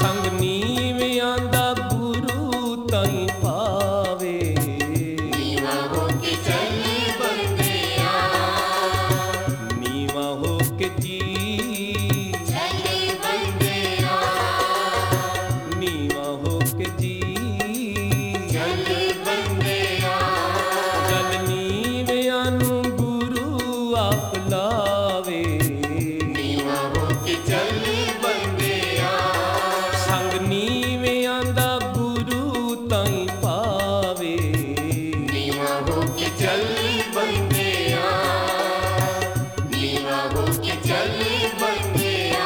ਸੰਗ ਨੀਵਿਆਂ ਦਾ ਗੁਰੂ ਤਾਈਂ ਪਾਵੇ। ਨੀਵਾਂ ਹੋ ਕੇ ਚੱਲ ਬੰਦਿਆ, ਨੀਵਾਂ ਹੋ ਕੇ ਜੀ ਚੱਲ ਬੰਦਿਆ, ਨੀਵਾਂ ਹੋ ਕੇ ਜੀ ਚੱਲ ਬੰਦਿਆ, ਗਲ ਨੀਵਿਆਂ ਨੂੰ ਗੁਰੂ ਆਪ ਲਾਵੇ। ਨੀਵਾਂ ਹੋ ਕੇ ਚੱਲ ਬੰਦਿਆ, ਸੰਗ ਨੀਵਿਆਂ ਦਾ ਗੁਰੂ ਤਾਈਂ ਪਾਵੇ। ਨੀਵਾਂ ਹੋ ਕੇ ਚੱਲ ਬੰਦਿਆ, ਨੀਵਾਂ ਹੋ ਕੇ ਚੱਲ ਬੰਦਿਆ।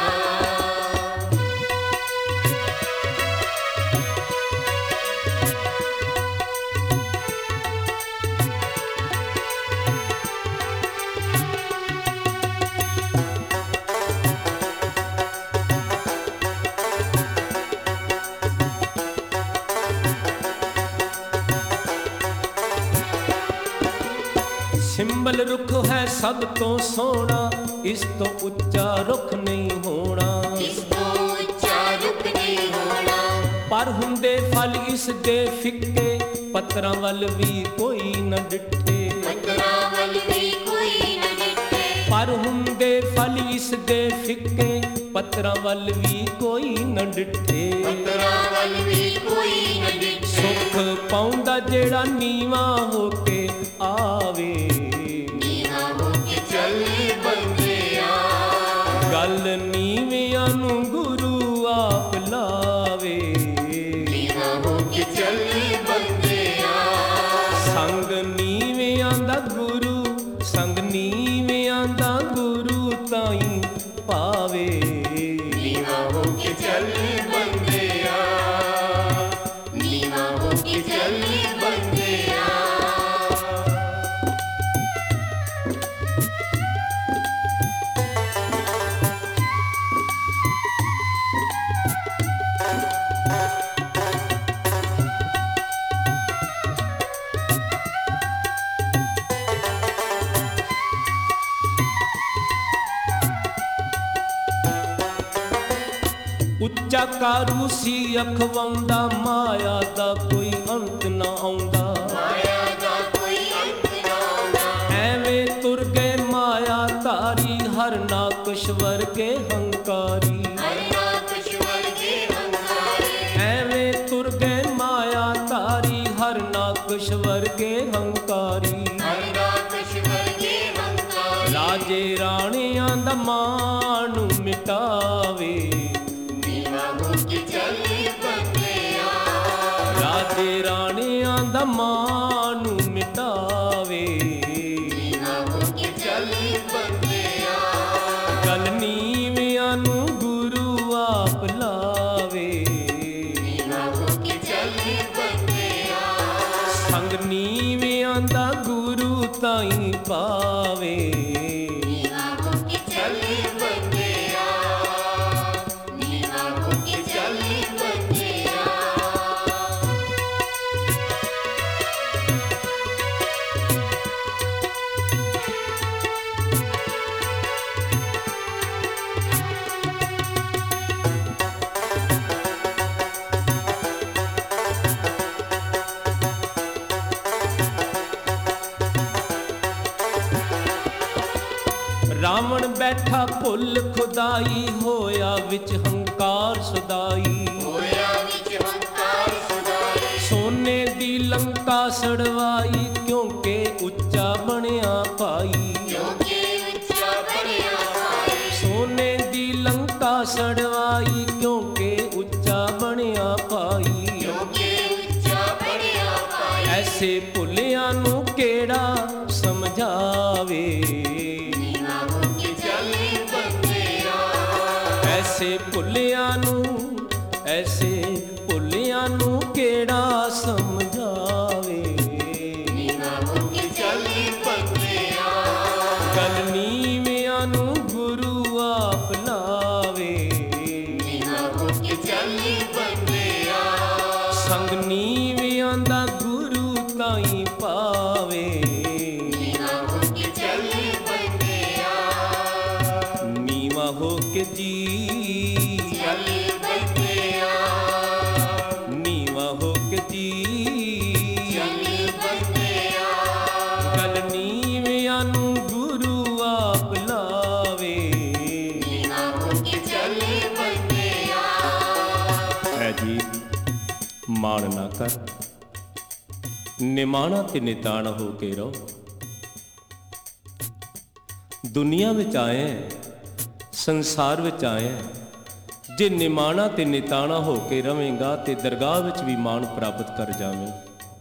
ਸਿੰਬਲ ਰੁੱਖ ਹੈ ਸਭ ਤੋਂ ਸੋਹਣਾ, ਇਸ ਤੋਂ ਉੱਚਾ ਰੁੱਖ ਨਹੀਂ ਹੋਣਾ। ਇਸ ਤੋਂ ਉੱਚਾ ਰੁੱਖ ਨਹੀਂ ਹੋਣਾ, ਪਰ ਹੁੰਦੇ ਫਲ ਇਸ ਦੇ ਫਿੱਕੇ, ਪੱਤਰਾਂ ਵੱਲ ਵੀ ਕੋਈ ਨਾ ਡਿੱਠੇ। ਪੱਤਰਾਂ ਵੱਲ ਵੀ ਕੋਈ ਨਾ ਡਿੱਠੇ, ਪਰ ਹੁੰਦੇ ਫਲ ਇਸ ਦੇ ਫਿੱਕੇ, ਪੱਤਰਾਂ ਵੱਲ ਵੀ ਕੋਈ ਨਾ ਡਿੱਠੇ। ਪੱਤਰਾਂ ਵੱਲ ਵੀ ਕੋਈ ਨਾ ਡਿੱਠੇ, ਸੁੱਖ ਪਾਉਂਦਾ ਜਿਹੜਾ ਨੀਵਾਂ ਹੋ ਕੇ ਆਵੇ। ਨੀਵਾਂ ਹੋ ਕੇ ਚੱਲ ਬੰਦਿਆ, ਗੱਲ ਨੀਵਿਆਂ ਨੂੰ ਗੁਰੂ ਆਪ ਲਾਵੇ। ਨੀਵਾਂ ਹੋ ਕੇ ਚੱਲ ਬੰਦਿਆ, ਸੰਗ ਨੀਵਿਆਂ ਦਾ ਗੁਰੂ, ਸੰਗ ਨੀਵਿਆਂ ਦਾ ਗੁਰੂ ਤਾਈਂ ਪਾਵੇ। ਨੀਵਾਂ ਹੋ ਕੇ ਚੱਲ ਬੰਦਿਆ, ਨੀਵਾਂ ਹੋ ਕੇ ਚੱਲ ਬੰਦਿਆ। ਉੱਚਾ ਕਾਰੂ ਸੀ ਅਖਵਾਉਂਦਾ, ਮਾਇਆ ਦਾ ਕੋਈ ਅੰਤ ਨਾ ਆਉਂਦਾ। ਮਾਇਆ ਦਾ ਕੋਈ ਅੰਤ ਨਾ ਆਉਂਦਾ, ਐਵੇਂ ਤੁਰ ਗਏ ਮਾਇਆ ਧਾਰੀ, ਹਰ ਨਾਕਸ਼ ਵਰਗੇ ਹੰਕਾਰੀ। ਹਰ ਨਾਕਸ਼ ਵਰਗੇ ਹੰਕਾਰੀ, ਐਵੇਂ ਤੁਰ ਗਏ ਮਾਇਆ ਧਾਰੀ, ਹਰ ਨਾਕਸ਼ ਵਰਗੇ ਹੰਕਾਰੀ। ਹਰ ਨਾਕਸ਼ ਵਰਗੇ ਹੰਕਾਰੀ। ਰਾਜੇ ਰਾਣਿਆਂ ਦਾ ਮਾਣ ਮਿਟਾਵੇ। ਨੀਵਾਂ ਹੋ ਕੇ ਚੱਲ ਬੰਦਿਆ, ਰਾਜੇ ਰਾਣਿਆਂ ਦਾ ਮਾਣ ਮਿਟਾਵੇ। ਨੀਵਾਂ ਹੋ ਕੇ ਚੱਲ ਬੰਦਿਆ, ਗਲ ਨੀਵਿਆਂ ਨੂੰ ਗੁਰੂ ਆਪ ਲਾਵੇ। ਨੀਵਾਂ ਹੋ ਕੇ ਚੱਲ ਬੰਦਿਆ, ਸੰਗ ਨੀਵਿਆਂ ਦਾ ਗੁਰੂ ਤਾਈਂ ਪਾਵੇ। ਨੀਵਾਂ ਹੋ ਕੇ ਚੱਲ ਬੰਦਿਆ, ਨੀਵਾਂ ਹੋ ਕੇ ਚੱਲ ਬੰਦਿਆ। ਰਾਵਣ ਬੈਠਾ ਭੁੱਲ ਖੁਦਾਈ, ਹੋਇਆ ਵਿੱਚ ਹੰਕਾਰ ਸਦਾਈ। ਹੋਇਆ ਵਿੱਚ ਹੰਕਾਰ ਸਦਾਈ, ਸੋਨੇ ਦੀ ਲੰਕਾ ਸੜਵਾਈ, ਕਿਉਂਕਿ ਉੱਚਾ ਬਣਿਆ ਭਾਈ। ਕਿਉਂਕਿ ਉੱਚਾ ਬਣਿਆ ਭਾਈ। ਸੋਨੇ ਦੀ ਲੰਕਾ ਸੜਵਾਈ, ਕਿਉਂਕਿ ਉੱਚਾ ਬਣਿਆ ਭਾਈ। ਕਿਉਂਕਿ ਉੱਚਾ ਬਣਿਆ ਭਾਈ। ਐਸੇ ਭੁੱਲਿਆਂ ਨੂੰ ਕਿਹੜਾ ਸਮਝਾਵੇ। ਨੀਵਾਂ ਹੋ ਕੇ ਚੱਲ ਬੰਦਿਆ, ਐਸੇ ਭੁੱਲਿਆਂ ਨੂੰ, ਐਸੇ ਭੁੱਲਿਆਂ ਨੂੰ ਕਿਹੜਾ ਸਮਝਾਵੇ। ਨੀਵਾਂ ਹੋ ਕੇ ਚੱਲ ਬੰਦਿਆ, ਗਲ ਨੀਵਿਆਂ ਨੂੰ ਗੁਰੂ ਆਪ ਲਾਵੇ। ਨੀਵਾਂ ਹੋ ਕੇ ਚੱਲ ਬੰਦਿਆ, ਸੰਗ ਨੀਵਿਆਂ ਦਾ ਗੁਰੂ ਤਾਈਂ ਪਾਵੇ। ਨੀਵਾਂ ਹੋ ਕੇ ਚੱਲ ਬੰਦਿਆ, ਨੀਵਾਂ ਹੋ ਕੇ ਜੀ ਚੱਲ ਬੰਦਿਆ। ਹੈ ਜੀ ਮਾਣ ਨਾ ਕਰ, ਨਿਮਾਣਾ ਤੇ ਨਿਤਾਣ ਹੋ ਕੇ ਰਹੋ। ਦੁਨੀਆ ਵਿੱਚ ਆਏ, ਸੰਸਾਰ ਵਿੱਚ ਆਏ, ਜੇ ਨਿਮਾਣਾ ਤੇ ਨਿਤਾਣਾ ਹੋ ਕੇ ਰਵੇਂਗਾ ਤੇ ਦਰਗਾਹ ਵਿੱਚ ਵੀ ਮਾਣ ਪ੍ਰਾਪਤ ਕਰ ਜਾਵੇਂ।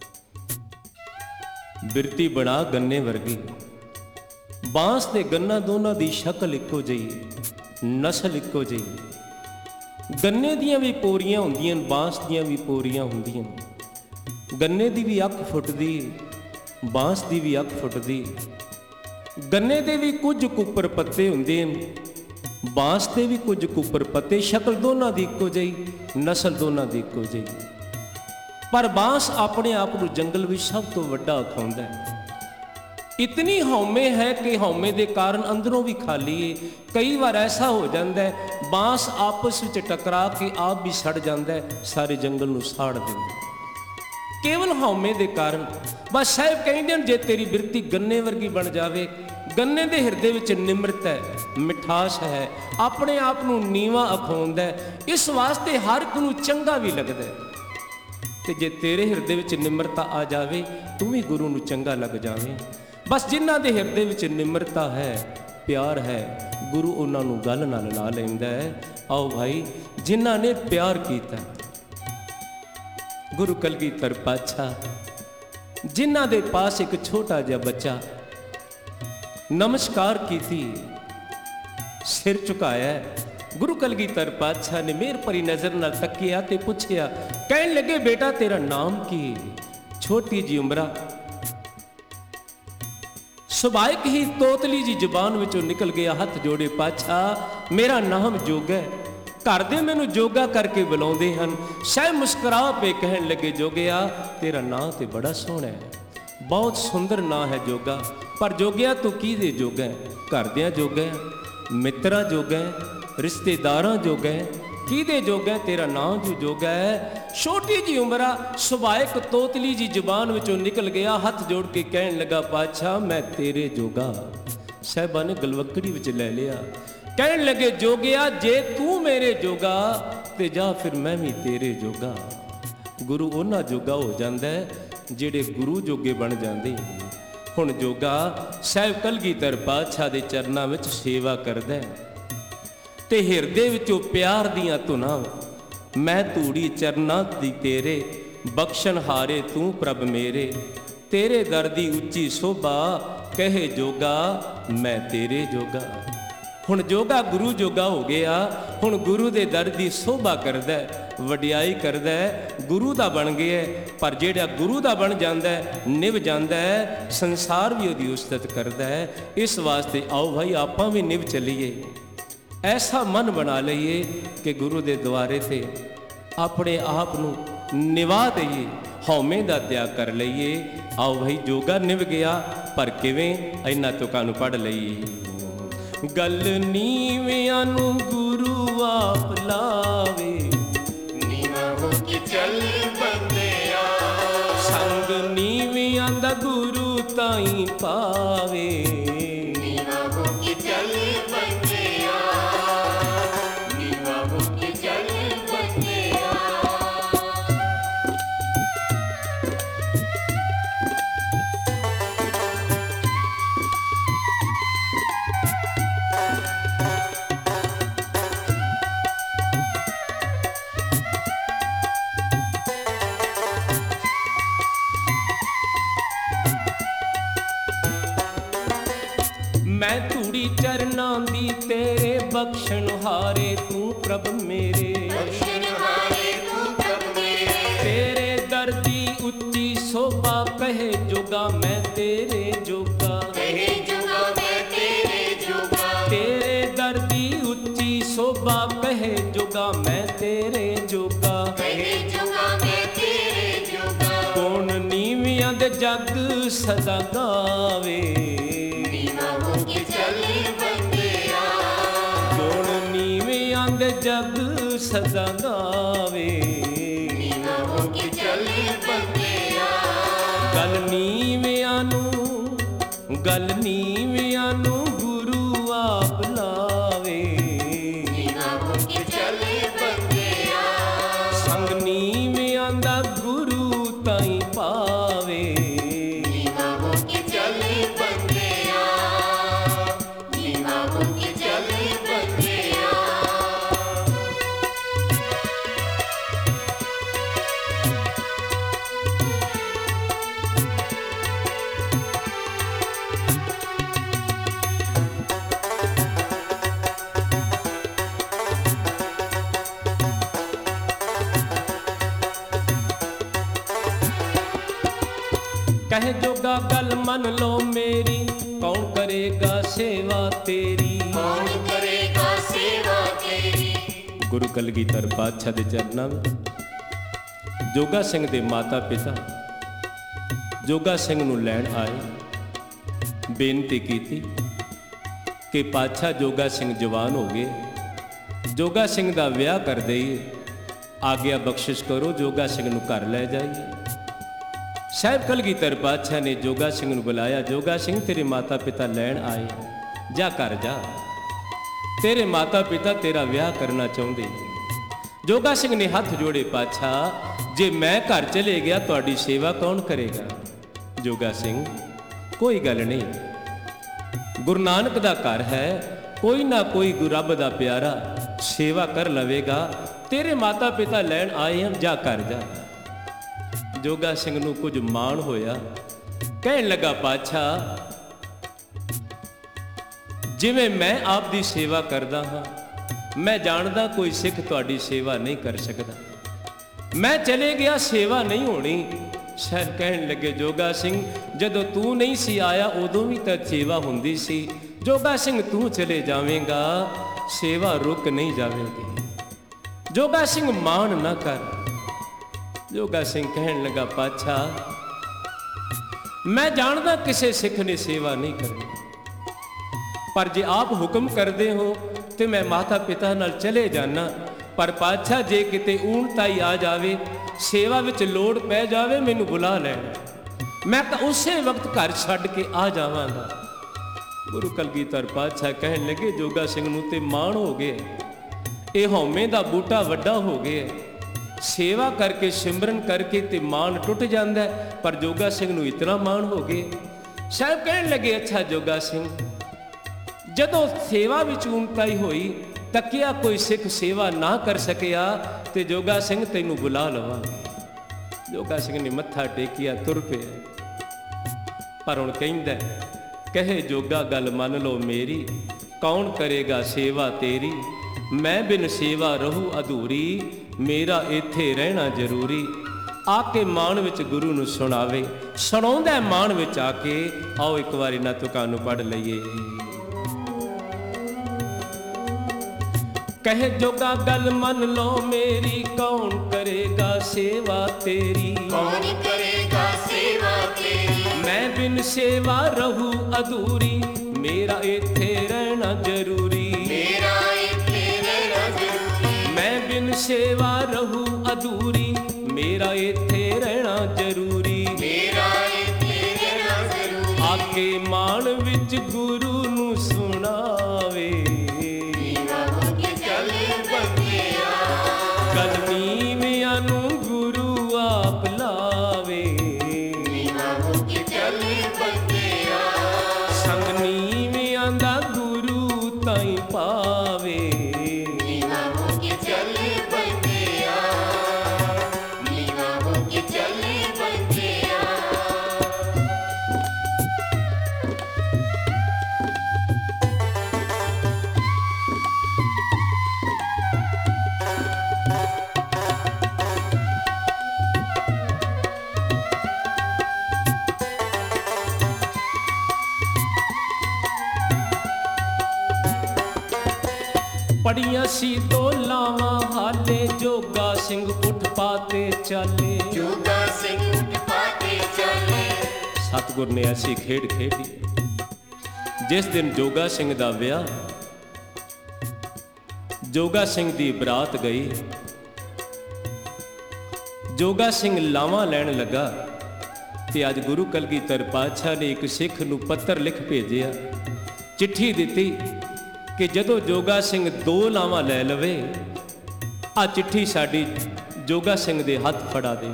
ਬਿਰਤੀ ਬਣਾ ਗੰਨੇ ਵਰਗੀ, ਬਾਂਸ ਤੇ ਗੰਨਾ ਦੋਨਾਂ ਦੀ ਸ਼ਕਲ ਇੱਕੋ ਜਿਹੀ, ਨਸਲ ਇੱਕੋ ਜਿਹੀ। ਗੰਨੇ ਦੀਆਂ ਵੀ ਪੋਰੀਆਂ ਹੁੰਦੀਆਂ, ਬਾਂਸ ਦੀਆਂ ਵੀ ਪੋਰੀਆਂ ਹੁੰਦੀਆਂ। ਗੰਨੇ ਦੀ ਵੀ ਅੱਖ ਫੁੱਟਦੀ, ਬਾਂਸ ਦੀ ਵੀ ਅੱਖ ਫੁੱਟਦੀ। ਗੰਨੇ ਦੇ ਵੀ ਕੁਝ ਕੁੱਪਰ ਪੱਤੇ ਹੁੰਦੇ ਹਨ, ਬਾਂਸ ਦੇ ਵੀ ਕੁਝ ਕੁੱਪਰ ਪੱਤੇ। ਸ਼ਕਲ ਦੋਨਾਂ ਦੀ ਇੱਕੋ ਜਿਹੀ, ਨਸਲ ਦੋਨਾਂ ਦੀ ਇੱਕੋ ਜਿਹੀ। ਪਰ ਬਾਂਸ ਆਪਣੇ ਆਪ ਨੂੰ ਜੰਗਲ ਵਿੱਚ ਸਭ ਤੋਂ ਵੱਡਾ ਅਖਾਉਂਦਾ ਹੈ। ਇਤਨੀ ਹਉਮੈ ਹੈ ਕਿ ਹਉਮੈ ਦੇ ਕਾਰਨ ਅੰਦਰੋਂ ਵੀ ਖਾਲੀ ਹੈ। ਕਈ ਵਾਰ ਐਸਾ ਹੋ ਜਾਂਦਾ ਹੈ ਬਾਂਸ ਆਪਸ ਵਿੱਚ ਟਕਰਾ ਕੇ ਆਪ ਵੀ ਸੜ ਜਾਂਦਾ ਹੈ, ਸਾਰੇ ਜੰਗਲ ਨੂੰ ਸਾੜ ਦਿੰਦਾ ਕੇਵਲ ਹਉਮੈ ਦੇ ਕਾਰਨ। ਬਸ ਸਾਹਿਬ ਕਹਿੰਦੇ ਨੇ ਜੇ ਤੇਰੀ ਬਿਰਤੀ ਗੰਨੇ ਵਰਗੀ ਬਣ ਜਾਵੇ, ਗੰਨੇ ਦੇ ਹਿਰਦੇ ਵਿੱਚ ਨਿਮਰਤ ਹੈ, ਮਿਠਾਸ ਹੈ, ਆਪਣੇ ਆਪ ਨੂੰ ਨੀਵਾਂ ਅਖਾਉਂਦਾ ਹੈ, ਇਸ ਵਾਸਤੇ ਹਰ ਇੱਕ ਨੂੰ ਚੰਗਾ ਵੀ ਲੱਗਦਾ ਹੈ। ਤੇ ਜੇ ਤੇਰੇ ਹਿਰਦੇ ਵਿੱਚ ਨਿਮਰਤਾ ਆ ਜਾਵੇ, ਤੂੰ ਵੀ ਗੁਰੂ ਨੂੰ ਚੰਗਾ ਲੱਗ ਜਾਵੇਂ। ਬਸ ਜਿਨ੍ਹਾਂ ਦੇ ਹਿਰਦੇ ਵਿੱਚ ਨਿਮਰਤਾ ਹੈ, ਪਿਆਰ ਹੈ, ਗੁਰੂ ਉਹਨਾਂ ਨੂੰ ਗੱਲ ਨਾਲ ਲਾ ਲੈਂਦਾ ਹੈ। ਆਓ ਭਾਈ, ਜਿਨ੍ਹਾਂ ਨੇ ਪਿਆਰ ਕੀਤਾ, ਗੁਰੂ ਕਲਗੀਧਰ ਪਾਤਸ਼ਾਹ ਜਿਨ੍ਹਾਂ ਦੇ ਪਾਸ ਇੱਕ ਛੋਟਾ ਜਿਹਾ ਬੱਚਾ ਨਮਸਕਾਰ ਕੀਤੀ, ਸਿਰ ਝੁਕਾਇਆ, ਗੁਰੂ ਕਲਗੀਧਰ ਪਾਤਸ਼ਾਹ ਨੇ ਮਿਹਰ ਭਰੀ ਨਜ਼ਰ ਨਾਲ ਤੱਕਿਆ ਤੇ ਪੁੱਛਿਆ। ਕਹਿਣ ਲੱਗੇ ਬੇਟਾ ਤੇਰਾ ਨਾਮ ਕੀ? ਛੋਟੀ ਜੀ ਉਮਰਾ, ਸੁਭਾਇਕ ਹੀ ਤੋਤਲੀ ਜੀ ਜ਼ੁਬਾਨ ਵਿੱਚੋਂ ਨਿਕਲ ਗਿਆ, ਹੱਥ ਜੋੜੇ, ਪਾਤਸ਼ਾਹ ਮੇਰਾ ਨਾਮ ਜੋਗਾ ਹੈ। ਘਰ ਦੇ ਮੈਨੂੰ ਜੋਗਾ ਕਰਕੇ ਬੁਲਾਉਂਦੇ ਹਨ। ਸ਼ਾਇਦ ਮੁਸਕਰਾ ਪੇ ਕਹਿਣ ਲੱਗੇ ਜੋਗਿਆ ਤੇਰਾ ਨਾਂ ਤੇ ਬੜਾ ਸੋਹਣਾ ਹੈ, ਬਹੁਤ ਸੁੰਦਰ ਨਾਂ ਹੈ ਜੋਗਾ, ਪਰ ਜੋਗਿਆ ਤੂੰ ਕਿਹਦੇ ਜੋਗਾ ਹੈ? ਘਰਦਿਆਂ ਜੋਗਾ ਹੈ, ਮਿੱਤਰਾਂ ਜੋਗਾ ਹੈ, ਰਿਸ਼ਤੇਦਾਰਾਂ ਜੋਗਾ ਹੈ, ਕਿਹਦੇ ਜੋਗਾ? ਤੇਰਾ ਨਾਂ ਜੋ ਜੋਗਾ ਹੈ। ਛੋਟੀ ਜੀ ਉਮਰਾ, ਸੁਭਾਇਕ ਤੋਤਲੀ ਜੀ ਜ਼ੁਬਾਨ ਵਿੱਚੋਂ ਨਿਕਲ ਗਿਆ, ਹੱਥ ਜੋੜ ਕੇ ਕਹਿਣ ਲੱਗਾ ਪਾਤਸ਼ਾਹ ਮੈਂ ਤੇਰੇ ਜੋਗਾ। ਸਾਹਿਬਾਂ ਨੇ ਗਲਵੱਕੜੀ ਵਿੱਚ ਲੈ ਲਿਆ, ਕਹਿਣ ਲੱਗੇ ਜੋਗਿਆ ਜੇ ਤੂੰ ਮੇਰੇ ਜੋਗਾ ਤੇ ਜਾ ਫਿਰ ਮੈਂ ਵੀ ਤੇਰੇ ਜੋਗਾ। ਗੁਰੂ ਉਹਨਾਂ ਜੋਗਾ ਹੋ ਜਾਂਦਾ ਹੈ ਜਿਹੜੇ ਗੁਰੂ ਜੋਗੇ ਬਣ ਜਾਂਦੇ। ਹੁਣ ਜੋਗਾ ਸਾਹਿਬ ਕਲਗੀਧਰ ਪਾਤਸ਼ਾਹ ਦੇ ਚਰਨਾਂ ਵਿੱਚ ਸੇਵਾ ਕਰਦਾ ਤੇ ਹਿਰਦੇ ਵਿੱਚੋਂ ਪਿਆਰ ਦੀਆਂ ਧੁਨਾਂ, ਮੈਂ ਧੂੜੀ ਚਰਨਾਂ ਦੀ ਤੇਰੇ, ਬਖਸ਼ਣ ਹਾਰੇ ਤੂੰ ਪ੍ਰਭ ਮੇਰੇ, ਤੇਰੇ ਦਰ ਦੀ ਉੱਚੀ ਸੋਭਾ, ਕਹੇ ਜੋਗਾ ਮੈਂ ਤੇਰੇ ਜੋਗਾ। ਹੁਣ ਜੋਗਾ ਗੁਰੂ ਜੋਗਾ ਹੋ ਗਿਆ। ਹੁਣ ਗੁਰੂ ਦੇ ਦਰ ਦੀ ਸੋਭਾ ਕਰਦਾ, ਵਡਿਆਈ ਕਰਦਾ, ਗੁਰੂ ਦਾ ਬਣ ਗਿਆ। ਪਰ ਜਿਹੜਾ ਗੁਰੂ ਦਾ ਬਣ ਜਾਂਦਾ, ਨਿਭ ਜਾਂਦਾ, ਸੰਸਾਰ ਵੀ ਉਹਦੀ ਉਸਤਤ ਕਰਦਾ ਹੈ। ਇਸ ਵਾਸਤੇ ਆਓ ਭਾਈ ਆਪਾਂ ਵੀ ਨਿਭ ਚੱਲੀਏ, ਐਸਾ ਮਨ ਬਣਾ ਲਈਏ ਕਿ ਗੁਰੂ ਦੇ ਦੁਆਰੇ ਤੇ ਆਪਣੇ ਆਪ ਨੂੰ ਨਿਵਾ ਦਈਏ, ਹਉਮੈ ਦਾ ਤਿਆਗ ਕਰ ਲਈਏ। ਆਓ ਭਾਈ ਜੋਗਾ ਨਿਭ ਗਿਆ, ਪਰ ਕਿਵੇਂ? ਇਹਨਾਂ ਤੁਕਾਂ ਨੂੰ ਪੜ੍ਹ ਲਈਏ। ਗੱਲ ਨੀਵਿਆਂ ਨੂੰ ਗੁਰੂ ਆਪ ਲਾਵੇ, ਨੀਵਾਂ ਹੋ ਕੇ ਚੱਲ ਬੰਦਿਆ, ਸੰਗ ਨੀਵਿਆਂ ਦਾ ਗੁਰੂ ਤਾਈਂ ਪਾਵੇ, ਨੀਵਾਂ ਹੋ ਕੇ ਚੱਲ ਬੰਦਿਆ, ਨੀਵਾਂ ਹੋ ਕੇ ਚੱਲ ਬੰਦਿਆ। ਮੈਂ ਧੂੜੀ ਚਰਨਾਂ ਦੀ ਤੇਰੇ, ਬਖਸ਼ਣ ਹਾਰੇ ਤੂੰ ਪ੍ਰਭ ਮੇਰੇ, ਬਖਸ਼ਣ ਹਾਰੇ ਤੂੰ ਪ੍ਰਭ ਮੇਰੇ, ਤੇਰੇ ਦਰ ਦੀ ਉੱਚੀ ਸੋਭਾ, ਕਹੇ ਜੋਗਾ ਮੈਂ ਤੇਰੇ ਜੋਗਾ, ਕਹੇ ਜੋਗਾ ਮੈਂ ਤੇਰੇ ਜੋਗਾ, ਤੇਰੇ ਦਰ ਦੀ ਉੱਚੀ ਸੋਭਾ, ਕਹੇ ਜੋਗਾ ਮੈਂ ਤੇਰੇ ਜੋਗਾ, ਕਹੇ ਜੋਗਾ ਮੈਂ ਤੇਰੇ ਜੋਗਾ। ਕੌਣ ਨੀਵਿਆਂ ਦੇ ਜਗ ਸਦਾ ਗਾਵੇ, ਨੀਵਾਂ ਹੋ ਕੇ ਚੱਲ ਬੰਦਿਆ, ਕੌਣ ਨੀਵਿਆਂ ਦੇ ਜਗ ਸਦਾ ਗਾਵੇ, ਨੀਵਾਂ ਹੋ ਕੇ ਚੱਲ ਬੰਦਿਆ। ਗੱਲ ਨੀਵਿਆਂ ਨੂੰ, ਗੱਲ ਨੀਵਿਆਂ ਨੂੰ ਗੁਰੂ ਆਪ ਲਾਵੇ, ਨੀਵਾਂ ਹੋ ਕੇ ਚੱਲ ਬੰਦਿਆ, ਸੰਗ ਕਹੇ ਜੋਗਾ ਗੱਲ ਮੰਨ ਲੋ ਮੇਰੀ, ਕੌਣ ਕਰੇਗਾ ਸੇਵਾ ਤੇਰੀ। ਕੌਣ ਕਰੇਗਾ ਸੇਵਾ ਤੇਰੀ। ਗੁਰੂ ਕਲਗੀਧਰ ਪਾਤਸ਼ਾਹ ਦੇ ਚਰਨਾਂ ਵਿੱਚ ਜੋਗਾ ਸਿੰਘ ਦੇ ਮਾਤਾ ਪਿਤਾ ਜੋਗਾ ਸਿੰਘ ਨੂੰ ਲੈਣ ਆਏ, ਬੇਨਤੀ ਕੀਤੀ ਕਿ ਪਾਤਸ਼ਾਹ ਜੋਗਾ ਸਿੰਘ ਜਵਾਨ ਹੋ ਗਏ, ਜੋਗਾ ਸਿੰਘ ਦਾ ਵਿਆਹ ਕਰ ਦਈਏ, ਆਗਿਆ ਬਖਸ਼ਿਸ਼ ਕਰੋ, ਜੋਗਾ ਸਿੰਘ ਨੂੰ ਘਰ ਲੈ ਜਾਈਏ। ਸਾਹਿਬ ਕਲਗੀਧਰ ਪਾਤਸ਼ਾਹ ਨੇ ਜੋਗਾ ਸਿੰਘ ਨੂੰ ਬੁਲਾਇਆ, ਜੋਗਾ ਸਿੰਘ ਤੇਰੇ ਮਾਤਾ ਪਿਤਾ ਲੈਣ ਆਏ, ਜਾ ਘਰ ਜਾ, ਤੇਰੇ ਮਾਤਾ ਪਿਤਾ ਤੇਰਾ ਵਿਆਹ ਕਰਨਾ ਚਾਹੁੰਦੇ। ਜੋਗਾ ਸਿੰਘ ਨੇ ਹੱਥ ਜੋੜੇ, ਪਾਤਸ਼ਾਹ ਜੇ ਮੈਂ ਘਰ ਚਲੇ ਗਿਆ ਤੁਹਾਡੀ ਸੇਵਾ ਕੌਣ ਕਰੇਗਾ। ਜੋਗਾ ਸਿੰਘ ਕੋਈ ਗੱਲ ਨਹੀਂ, ਗੁਰੂ ਨਾਨਕ ਦਾ ਘਰ ਹੈ, ਕੋਈ ਨਾ ਕੋਈ ਗੁਰੂ ਰੱਬ ਦਾ ਪਿਆਰਾ ਸੇਵਾ ਕਰ ਲਵੇਗਾ, ਤੇਰੇ ਮਾਤਾ ਪਿਤਾ ਲੈਣ ਆਏ ਹਨ, ਜਾ ਕਰ ਜਾ। ਜੋਗਾ ਸਿੰਘ ਨੂੰ ਕੁਝ ਮਾਣ ਹੋਇਆ, ਕਹਿਣ ਲੱਗਾ ਪਾਤਸ਼ਾਹ ਜਿਵੇਂ ਮੈਂ ਆਪ ਦੀ ਸੇਵਾ ਕਰਦਾ ਹਾਂ, ਮੈਂ ਜਾਣਦਾ ਕੋਈ ਸਿੱਖ ਤੁਹਾਡੀ ਸੇਵਾ ਨਹੀਂ ਕਰ ਸਕਦਾ, ਮੈਂ ਚਲੇ ਗਿਆ ਸੇਵਾ ਨਹੀਂ ਹੋਣੀ। ਸ਼ਾਇਦ ਕਹਿਣ ਲੱਗੇ ਜੋਗਾ ਸਿੰਘ ਜਦੋਂ ਤੂੰ ਨਹੀਂ ਸੀ ਆਇਆ ਉਦੋਂ ਵੀ ਤਾਂ ਸੇਵਾ ਹੁੰਦੀ ਸੀ, ਜੋਗਾ ਸਿੰਘ ਤੂੰ ਚਲੇ ਜਾਵੇਂਗਾ ਸੇਵਾ ਰੁਕ ਨਹੀਂ ਜਾਵੇਗੀ। ਜੋਗਾ ਸਿੰਘ ਮਾਣ ਨਾ ਕਰ। ਜੋਗਾ ਸਿੰਘ ਕਹਿਣ ਲੱਗਾ ਪਾਤਸ਼ਾਹ ਮੈਂ ਜਾਣਦਾ ਕਿਸੇ ਸਿੱਖ ਨੇ ਸੇਵਾ ਨਹੀਂ ਕਰਨੀ, ਪਰ ਜੇ ਆਪ ਹੁਕਮ ਕਰਦੇ ਹੋ ਤੇ ਮੈਂ ਮਾਤਾ ਪਿਤਾ ਨਾਲ ਚਲੇ ਜਾਣਾ, ਪਰ ਪਾਤਸ਼ਾਹ ਜੇ ਕਿਤੇ ਊਣਤਾਈ ਆ ਜਾਵੇ, ਸੇਵਾ ਵਿੱਚ ਲੋੜ ਪੈ ਜਾਵੇ, ਮੈਨੂੰ ਬੁਲਾ ਲੈਣਾ, ਮੈਂ ਤਾਂ ਉਸੇ ਵਕਤ ਘਰ ਛੱਡ ਕੇ ਆ ਜਾਵਾਂਗਾ। ਗੁਰੂ ਕਲਗੀਧਰ ਪਾਤਸ਼ਾਹ ਕਹਿਣ ਲੱਗੇ ਜੋਗਾ ਸਿੰਘ ਨੂੰ ਤੇ ਮਾਣ ਹੋ ਗਿਆ, ਇਹ ਹਉਮੈ ਦਾ ਬੂਟਾ ਵੱਡਾ ਹੋ ਗਿਆ, ਸੇਵਾ ਕਰਕੇ ਸਿਮਰਨ ਕਰਕੇ ਤੇ ਮਾਣ ਟੁੱਟ ਜਾਂਦਾ, ਪਰ ਜੋਗਾ ਸਿੰਘ ਨੂੰ ਇਤਨਾ ਮਾਣ ਹੋ ਗਿਆ। ਸਾਹਿਬ ਕਹਿਣ ਲੱਗੇ ਅੱਛਾ ਜੋਗਾ ਸਿੰਘ ਜਦੋਂ ਸੇਵਾ ਵਿੱਚ ਊਣਤਾਈ ਹੋਈ, ਤੱਕਿਆ ਕੋਈ ਸਿੱਖ ਸੇਵਾ ਨਾ ਕਰ ਸਕਿਆ ਤੇ ਜੋਗਾ ਸਿੰਘ ਤੈਨੂੰ ਬੁਲਾ ਲਵਾਂਗੇ। ਜੋਗਾ ਸਿੰਘ ਨੇ ਮੱਥਾ ਟੇਕਿਆ, ਤੁਰ ਪਿਆ, ਪਰ ਹੁਣ ਕਹਿੰਦਾ ਕਹੇ ਜੋਗਾ ਗੱਲ ਮੰਨ ਲਓ ਮੇਰੀ, ਕੌਣ ਕਰੇਗਾ ਸੇਵਾ ਤੇਰੀ। ਮੈਂ ਬਿਨ ਸੇਵਾ ਰਹੂ ਅਧੂਰੀ, ਮੇਰਾ ਇੱਥੇ ਰਹਿਣਾ ਜ਼ਰੂਰੀ। ਆ ਕੇ ਮਾਣ ਵਿੱਚ ਗੁਰੂ ਨੂੰ ਸੁਣਾਵੇ, ਸੁਣਾਉਂਦਾ ਮਾਣ ਵਿੱਚ ਆ ਕੇ। ਆਓ ਇੱਕ ਵਾਰੀ ਨਾ ਤੁਕਾਂ ਨੂੰ ਪੜ੍ਹ ਲਈਏ। ਕਹੇ ਜੋਗਾ ਗੱਲ ਮੰਨ ਲਓ ਮੇਰੀ, ਕੌਣ ਕਰੇਗਾ ਸੇਵਾ ਤੇਰੀ। ਕੌਣ ਕਰੇਗਾ ਸੇਵਾ ਤੇਰੀ। ਮੈਂ ਬਿਨ ਸੇਵਾ ਰਹੂ ਅਧੂਰੀ, ਮੇਰਾ ਇੱਥੇ ਰਹਿਣਾ ਜ਼ਰੂਰੀ। ਮੇਰਾ ਇੱਥੇ ਰਹਿਣਾ ਜ਼ਰੂਰੀ। ਮੈਂ ਬਿਨ ਸੇਵਾ ਰਹੂ ਅਧੂਰੀ, ਮੇਰਾ ਇੱਥੇ ਰਹਿਣਾ ਜ਼ਰੂਰੀ। ਮੇਰਾ ਇੱਥੇ ਰਹਿਣਾ ਜ਼ਰੂਰੀ। ਆਕੇ ਮਾਣ ਵਿੱਚ ਗੁਰੂ ਨੂੰ ਸੁਣਾਵੇ, ਗਲ ਨੀਵਿਆਂ ਨੂੰ ਗੁਰੂ ਆਪ ਲਾਵੇ। ਨੀਵਾਂ ਹੋ ਕੇ ਚੱਲ ਬੰਦਿਆ, ਸੰਗ ਨੀਵਿਆਂ ਦਾ ਗੁਰੂ ਤਾਈਂ ਪਾਵੇ। ਨੀਵਾਂ ਹੋ ਕੇ ਚੱਲ ਬੰਦਿਆ, ਨੀਵਾਂ ਹੋ ਕੇ ਚੱਲ ਬੰਦਿਆ। ਪੜੀਆਂ ਸੀ ਦੋ ਲਾਵਾਂ ਹਾਲੇ, ਜੋਗਾ ਸਿੰਘ ਉੱਠ ਪਾਤੇ ਚਾਲੇ। ਜੋਗਾ ਸਿੰਘ ਉੱਠ ਪਾਤੇ ਚਾਲੇ। ਸਤਿਗੁਰ ਨੇ ਐਸੀ ਖੇਡ ਖੇਡੀ, ਜਿਸ ਦਿਨ ਜੋਗਾ ਸਿੰਘ ਦਾ ਵਿਆਹ, ਜੋਗਾ ਸਿੰਘ ਦੀ ਬਰਾਤ ਗਈ, ਜੋਗਾ ਸਿੰਘ ਲਾਵਾਂ ਲੈਣ ਲੱਗਾ ਤੇ ਅੱਜ ਗੁਰੂ ਕਲਗੀਧਰ ਪਾਤਸ਼ਾਹ ਨੇ ਇੱਕ ਸਿੱਖ ਨੂੰ ਪੱਤਰ ਲਿਖ ਭੇਜਿਆ, ਚਿੱਠੀ ਦਿੱਤੀ ਕਿ ਜਦੋਂ ਜੋਗਾ ਸਿੰਘ ਦੋ ਲਾਵਾਂ ਲੈ ਲਵੇ, ਆ ਚਿੱਠੀ ਸਾਡੀ ਜੋਗਾ ਸਿੰਘ ਦੇ ਹੱਥ ਫੜਾ ਦੇ।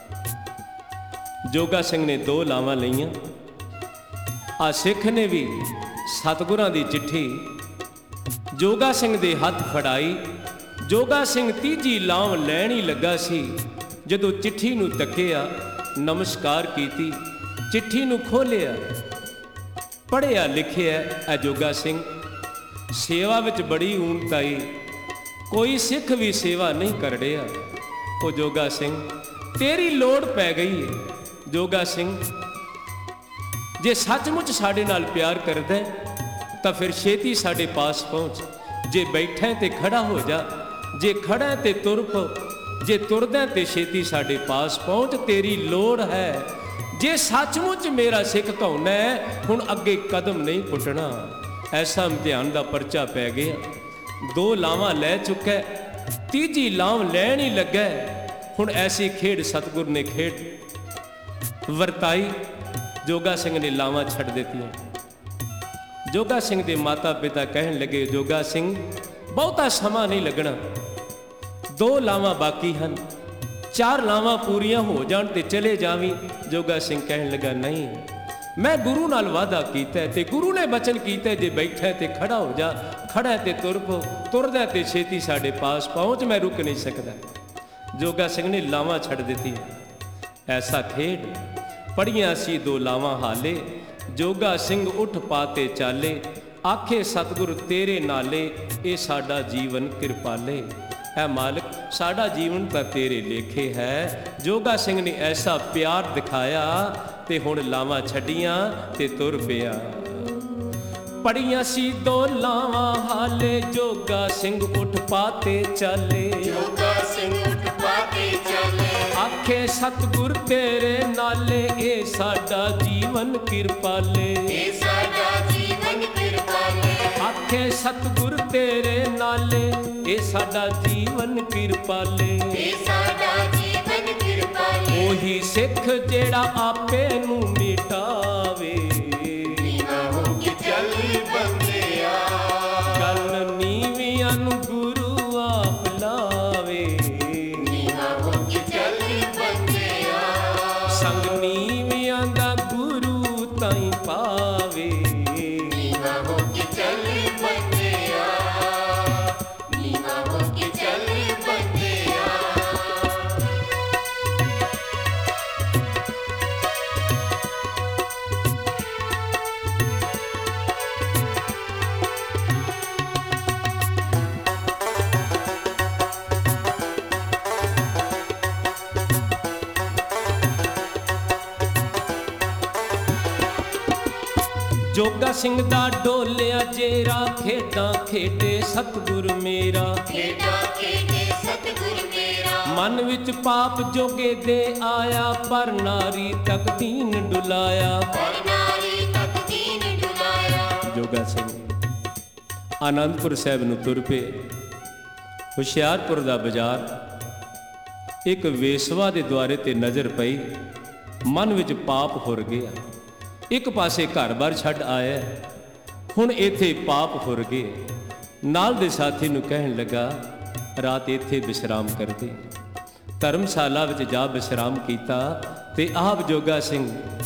ਜੋਗਾ ਸਿੰਘ ਨੇ ਦੋ ਲਾਵਾਂ ਲਈਆਂ, ਆ ਸਿੱਖ ਨੇ ਵੀ ਸਤਿਗੁਰਾਂ ਦੀ ਚਿੱਠੀ ਜੋਗਾ ਸਿੰਘ ਦੇ ਹੱਥ ਫੜਾਈ। ਜੋਗਾ ਸਿੰਘ ਤੀਜੀ ਲਾਂਵ ਲੈਣ ਹੀ ਲੱਗਾ ਸੀ, ਜਦੋਂ ਚਿੱਠੀ ਨੂੰ ਤੱਕਿਆ, ਨਮਸਕਾਰ ਕੀਤੀ, ਚਿੱਠੀ ਨੂੰ ਖੋਲ੍ਹਿਆ, ਪੜ੍ਹਿਆ ਲਿਖਿਆ ਹੈ ਜੋਗਾ ਸਿੰਘ ਸੇਵਾ ਵਿੱਚ ਬੜੀ ਊਣਤਾਈ, ਕੋਈ ਸਿੱਖ ਵੀ ਸੇਵਾ ਨਹੀਂ ਕਰ ਰਿਹਾ। ਉਹ ਜੋਗਾ ਸਿੰਘ ਤੇਰੀ ਲੋੜ ਪੈ ਗਈ ਹੈ। ਜੋਗਾ ਸਿੰਘ ਜੇ ਸੱਚਮੁੱਚ ਸਾਡੇ ਨਾਲ ਪਿਆਰ ਕਰਦਾ ਤਾਂ ਫਿਰ ਛੇਤੀ ਸਾਡੇ ਪਾਸ ਪਹੁੰਚ। ਜੇ ਬੈਠਾ ਤੇ ਖੜਾ ਹੋ ਜਾ, ਜੇ ਖੜਾ ਤੇ ਤੁਰ ਪੋ, ਜੇ ਤੁਰਦਾ ਤੇ ਛੇਤੀ ਸਾਡੇ ਪਾਸ ਪਹੁੰਚ। ਤੇਰੀ ਲੋੜ ਹੈ ਜੇ ਸੱਚਮੁੱਚ ਮੇਰਾ ਸਿੱਖ ਕਹਾਉਣਾ, ਹੁਣ ਅੱਗੇ ਕਦਮ ਨਹੀਂ ਪੁੱਟਣਾ। ਐਸਾ ਇਮਤਿਹਾਨ ਦਾ ਪਰਚਾ ਪੈ ਗਿਆ। 2 ਲਾਵਾਂ ਲੈ ਚੁੱਕਾ, ਤੀਜੀ ਲਾਂਵ ਲੈਣ ਹੀ ਲੱਗਾ। ਹੁਣ ਐਸੀ ਖੇਡ ਸਤਿਗੁਰ ਨੇ ਖੇਡ ਵਰਤਾਈ। ਜੋਗਾ ਸਿੰਘ ਨੇ ਲਾਵਾਂ ਛੱਡ ਦਿੱਤੀਆਂ। ਜੋਗਾ ਸਿੰਘ ਦੇ ਮਾਤਾ ਪਿਤਾ ਕਹਿਣ ਲੱਗੇ, ਜੋਗਾ ਸਿੰਘ ਬਹੁਤਾ ਸਮਾਂ ਨਹੀਂ ਲੱਗਣਾ, 2 ਲਾਵਾਂ ਬਾਕੀ ਹਨ, 4 ਲਾਵਾਂ ਪੂਰੀਆਂ ਹੋ ਜਾਣ ਤੇ ਚਲੇ ਜਾਵੀਂ। ਜੋਗਾ ਸਿੰਘ ਕਹਿਣ ਲੱਗਾ, ਨਹੀਂ, ਮੈਂ ਗੁਰੂ ਨਾਲ ਵਾਅਦਾ ਕੀਤਾ ਤੇ ਗੁਰੂ ਨੇ ਬਚਨ ਕੀਤਾ, ਜੇ ਬੈਠਾ ਤੇ ਖੜਾ ਹੋ ਜਾ, ਖੜਾ ਤੇ ਤੁਰ ਪੋ, ਤੁਰਦਾ ਤੇ ਛੇਤੀ ਸਾਡੇ ਪਾਸ ਪਹੁੰਚ, ਮੈਂ ਰੁਕ ਨਹੀਂ ਸਕਦਾ। ਜੋਗਾ ਸਿੰਘ ਨੇ ਲਾਵਾਂ ਛੱਡ ਦਿੱਤੀ। ਐਸਾ ਖੇਡ ਪੜੀਆਂ ਸੀ 2 ਲਾਵਾਂ ਹਾਲੇ। ਜੋਗਾ ਸਿੰਘ ਉੱਠ ਪਾਤੇ ਚਾਲੇ, ਆਖੇ ਸਤਿਗੁਰ ਤੇਰੇ ਨਾਲੇ, ਇਹ ਸਾਡਾ ਜੀਵਨ ਕਿਰਪਾਲੇ। ਹੈ ਮਾਲਕ, ਸਾਡਾ ਜੀਵਨ ਤਾਂ ਤੇਰੇ ਲੇਖੇ ਹੈ। ਜੋਗਾ ਸਿੰਘ ਨੇ ਐਸਾ ਪਿਆਰ ਦਿਖਾਇਆ ਤੇ ਹੁਣ ਲਾਵਾਂ ਛੱਡੀਆਂ ਤੇ ਤੁਰ ਪਿਆ। ਪੜੀਆਂ ਸੀ 2 ਲਾਵਾਂ ਹਾਲੇ, ਜੋਗਾ ਸਿੰਘ ਉੱਠ ਪਾਤੇ ਚਾਲੇ। ਜੋਗਾ ਸਿੰਘ ਉੱਠ ਪਾਤੇ ਚਾਲੇ, ਆਖੇ ਸਤਿਗੁਰ ਤੇਰੇ ਨਾਲੇ, ਇਹ ਸਾਡਾ ਜੀਵਨ ਕਿਰਪਾਲੇ। ਇਹ ਸਾਡਾ ਜੀਵਨ ਕਿਰਪਾਲੇ। ਆਖੇ ਸਤਿਗੁਰ ਤੇਰੇ ਨਾਲੇ, ਇਹ ਸਾਡਾ ਜੀਵਨ ਕਿਰਪਾਲੇ। ਇਹ ਸਾਡਾ ਜੀਵਨ ਕਿਰਪਾਲੇ। ਉਹੀ ਸਿੱਖ ਜਿਹੜਾ ਆਪੇ ਨੂੰ ਮਿਟਾਵੇ, ਨੀਵਾਂ ਹੋ ਕੇ ਚੱਲ ਬੰਦਿਆ, ਗੱਲ ਨੀਵੀਆਂ ਨੂੰ ਗੁਰੂ ਆਪ ਲਾਵੇ। ਨੀਵਾਂ ਹੋ ਕੇ ਚੱਲ ਬੰਦਿਆ, ਸੰਗ ਨੀਵੀਆਂ ਦਾ ਗੁਰੂ ਤਾਈਂ ਪਾਵੇ। ਨੀਵਾਂ ਹੋ ਕੇ ਚੱਲ ਬੰਦਿਆ, ਨੀਵਾਂ ਹੋ ਕੇ ਚੱਲ ਬੰਦਿਆ। ਜੋਗਾ ਸਿੰਘ ਦਾ ਡੋਲਿਆ ਜੇਰਾ, ਖੇਡਾਂ ਖੇਡੇ ਸਤਿਗੁਰ ਮੇਰਾ। ਖੇਡਾਂ ਖੇਡੇ ਸਤਿਗੁਰ ਮੇਰਾ, ਮਨ ਵਿੱਚ ਪਾਪ ਜੋਗੇ ਦੇ ਆਇਆ, ਪਰ ਨਾਰੀ ਤੱਕ ਦੀਨ ਡੁਲਾਇਆ। ਪਰ ਨਾਰੀ ਤੱਕ ਦੀਨ ਡੁਲਾਇਆ। ਜੋਗਾ ਸਿੰਘ ਆਨੰਦਪੁਰ ਸਾਹਿਬ ਨੂੰ ਤੁਰ ਪਏ। ਹੁਸ਼ਿਆਰਪੁਰ ਦਾ ਬਾਜ਼ਾਰ, ਇੱਕ ਵੇਸਵਾ ਦੇ ਦੁਆਰੇ ਤੇ ਨਜ਼ਰ ਪਈ। ਮਨ ਵਿੱਚ ਪਾਪ ਹੁਰ ਗਿਆ। ਇੱਕ ਪਾਸੇ ਘਰ-ਬਾਰ ਛੱਡ ਆਇਆ, ਹੁਣ ਇੱਥੇ ਪਾਪ ਹੁਰ ਗਏ। ਨਾਲ ਦੇ ਸਾਥੀ ਨੂੰ ਕਹਿਣ ਲੱਗਾ, ਰਾਤ ਇੱਥੇ ਵਿਸ਼ਰਾਮ ਕਰਦੇ। ਧਰਮਸ਼ਾਲਾ ਵਿੱਚ ਜਾ ਵਿਸ਼ਰਾਮ ਕੀਤਾ ਤੇ ਆਪ ਜੋਗਾ ਸਿੰਘ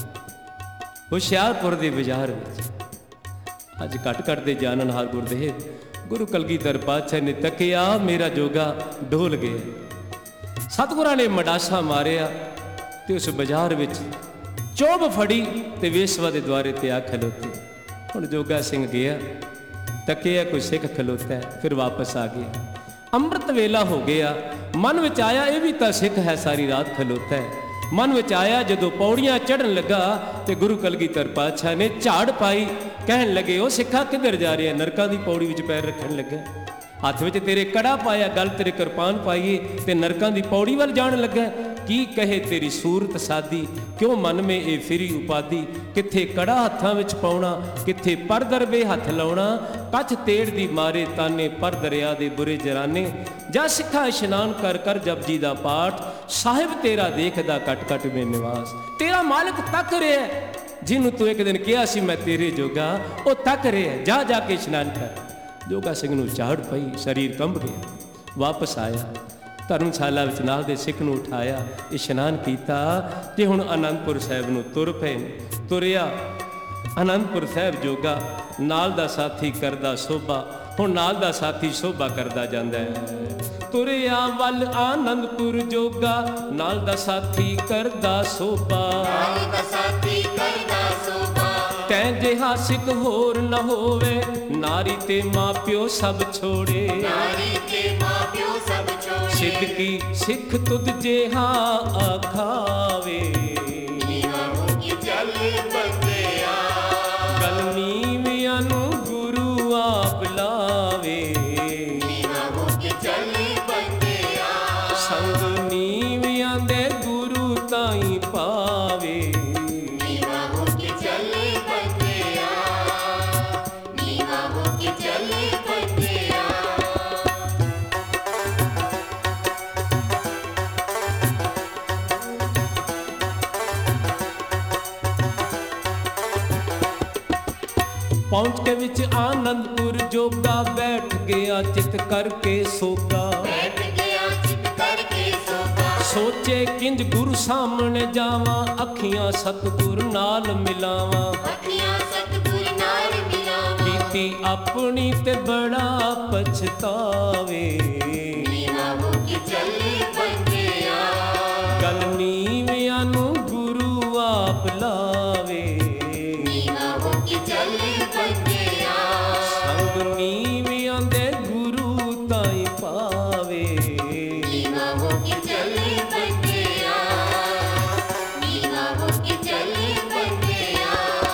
ਹੁਸ਼ਿਆਰਪੁਰ ਦੇ ਬਾਜ਼ਾਰ ਵਿੱਚ। ਅੱਜ ਘਟ ਦੇ ਜਾਣਨਹਾਰ ਗੁਰਦੇਵ ਗੁਰੂ ਕਲਗੀਧਰ ਪਾਤਸ਼ਾਹ ਨੇ ਤੱਕਿਆ, ਮੇਰਾ ਜੋਗਾ ਡੋਲ ਗਿਆ। ਸਤਿਗੁਰਾਂ ਨੇ ਮਡਾਸਾ ਮਾਰਿਆ ਤੇ ਉਸ ਬਾਜ਼ਾਰ ਵਿੱਚ ਚੋਬ ਫੜੀ ਤੇ ਵੇਸਵਾ ਦੇ ਦੁਆਰੇ ਤੇ ਆ ਖਲੋਤੀ। ਹੁਣ ਜੋਗਾ ਸਿੰਘ ਗਿਆ, ਤੱਕਿਆ ਕੋਈ ਸਿੱਖ ਖਲੋਤਾ, ਫਿਰ ਵਾਪਸ ਆ ਗਿਆ। ਅੰਮ੍ਰਿਤ ਵੇਲਾ ਹੋ ਗਿਆ। ਮਨ ਵਿੱਚ ਆਇਆ, ਇਹ ਵੀ ਤਾਂ ਸਿੱਖ ਹੈ, ਸਾਰੀ ਰਾਤ ਖਲੋਤਾ ਹੈ। ਮਨ ਵਿੱਚ ਆਇਆ, ਜਦੋਂ ਪੌੜੀਆਂ ਚੜ੍ਹਨ ਲੱਗਾ ਤੇ ਗੁਰੂ ਕਲਗੀਧਰ ਪਾਤਸ਼ਾਹ ਨੇ ਝਾੜ ਪਾਈ। ਕਹਿਣ ਲੱਗੇ, ਉਹ ਸਿੱਖਾ ਕਿੱਧਰ ਜਾ ਰਿਹਾ? ਨਰਕਾਂ ਦੀ ਪੌੜੀ ਵਿੱਚ ਪੈਰ ਰੱਖਣ ਲੱਗਾ। ਹੱਥ ਵਿੱਚ ਤੇਰੇ ਕੜਾ ਪਾਇਆ, ਗਲ ਤੇਰੇ ਕਿਰਪਾਨ ਪਾਈਏ ਤੇ ਨਰਕਾਂ ਦੀ ਪੌੜੀ ਵੱਲ ਜਾਣ ਲੱਗਾ। ਕੀ ਕਹੇ ਤੇਰੀ ਸੂਰਤ ਸਾਦੀ, ਕਿਉਂ ਮਨ ਮੇ ਇਹ ਫਿਰੀ ਉਪਾਦੀ। ਕਿੱਥੇ ਕੜਾ ਹੱਥਾਂ ਵਿੱਚ ਪਾਉਣਾ, ਕਿੱਥੇ ਪਰ ਦਰਬੇ ਹੱਥ ਲਾਉਣਾ। ਕੱਛ ਤੇੜ ਦੀ ਮਾਰੇ ਤਾਨੇ, ਪਰ ਦਰਿਆ ਦੇ ਬੁਰੇ ਜਰਾਨੇ। ਜਾ ਸਿੱਖਾ ਇਸ਼ਨਾਨ ਕਰ ਕਰ ਜਪਜੀ ਦਾ ਪਾਠ, ਸਾਹਿਬ ਤੇਰਾ ਦੇਖਦਾ ਕਟ ਕਟ ਮੇ ਨਿਵਾਸ। ਤੇਰਾ ਮਾਲਕ ਤੱਕ ਰਿਹਾ, ਜਿਹਨੂੰ ਤੂੰ ਇੱਕ ਦਿਨ ਕਿਹਾ ਸੀ ਮੈਂ ਤੇਰੇ ਜੋਗਾ, ਉਹ ਤੱਕ ਰਿਹਾ। ਜਾ ਜਾ ਕੇ ਇਸ਼ਨਾਨ ਕਰ। ਜੋਗਾ ਸਿੰਘ ਨੂੰ ਝਾੜ ਪਈ, ਸਰੀਰ ਕੰਬ ਗਿਆ। ਵਾਪਸ ਆਇਆ, ਧਰਮਸ਼ਾਲਾ ਵਿੱਚ ਨਾਲ ਦੇ ਸਿੱਖ ਨੂੰ ਉਠਾਇਆ, ਇਸ਼ਨਾਨ ਕੀਤਾ ਤੇ ਹੁਣ ਆਨੰਦਪੁਰ ਸਾਹਿਬ ਨੂੰ ਤੁਰ ਪਏ। ਤੁਰਿਆ ਆਨੰਦਪੁਰ ਸਾਹਿਬ ਜੋਗਾ, ਨਾਲ ਦਾ ਸਾਥੀ ਕਰਦਾ ਸੋਭਾ। ਹੁਣ ਨਾਲ ਦਾ ਸਾਥੀ ਸੋਭਾ ਕਰਦਾ ਜਾਂਦਾ ਹੈ। ਤੁਰਿਆ ਵੱਲ ਆਨੰਦਪੁਰ ਜੋਗਾ, ਨਾਲ ਦਾ ਸਾਥੀ ਕਰਦਾ ਸੋਭਾ। ਨਾਲ ਦਾ ਸਾਥੀ ਕਰਦਾ ਸੋਭਾ। ਤੈਂ ਜਿਹਾ ਸਿੱਖ ਹੋਰ ਨਾ ਹੋਵੇ, ਨਾਰੀ ਤੇ ਮਾਂ ਪਿਓ ਸਭ ਛੋੜੇ। ਨਾਰੀ ਤੇ ਮਾਂ ਪਿਓ ਸਭ ਛੋੜੇ। ਸਿੱਧਕੀ ਸਿੱਖ ਤੁਧ ਜਿਹਾ ਆਖਾਵੇ। ਨੀਵਾਂ ਹੋ ਕੇ ਚੱਲ ਬੰਦਿਆ, ਨੀਵਿਆਂ ਦੇ ਗੁਰੂ ਤਾਈਂ ਪਾਵੇ। ਨੀਵਾ ਹੋ ਕੇ ਚੱਲੇ ਬੰਦਿਆ, ਨੀਵਾ ਹੋ ਕੇ ਚੱਲੇ ਬੰਦਿਆ। ਪਹੁੰਚ ਕੇ ਵਿੱਚ ਆਨੰਦਪੁਰ ਜੋਗਾ ਬੈਠ ਗਿਆ ਚਿਤ ਕਰਕੇ ਸੋਗਾ। ਬੈਠ ਗਿਆ ਚਿਤ ਕਰਕੇ ਸੋਗਾ। ਸੋਚੇ ਕਿੰਜ ਗੁਰੂ ਸਾਹਮਣੇ ਜਾਵਾਂ, ਅੱਖੀਆਂ ਸਤਿਗੁਰ ਨਾਲ ਮਿਲਾਵਾਂ। ਅੱਖੀਆਂ ਸਤਿਗੁਰ ਨਾਲ ਮਿਲਾਵਾਂ। ਕੀਤੀ ਆਪਣੀ ਤੇ ਬੜਾ ਪਛਤਾਵੇ। ਨੀਵਾ ਹੋ ਕੇ ਚੱਲੇ ਬੰਦਿਆ, ਗੱਲ ਨੀਵਿਆਂ ਨੂੰ ਗੁਰੂ ਆਪ ਲਾਵੇ। ਨੀਵਾ ਹੋ ਕੇ ਚੱਲੇ ਬੰਦਿਆ। ਸੰਗ ਨੀਵਿਆਂ ਦੇ ਗੁਰੂ ਤਾਈਂ ਪਾਵੇ। ਨੀਵਾ ਹੋ ਕੇ ਚੱਲੇ ਬੰਦਿਆ, ਨੀਵਾ ਹੋ ਕੇ ਚੱਲੇ ਬੰਦਿਆ।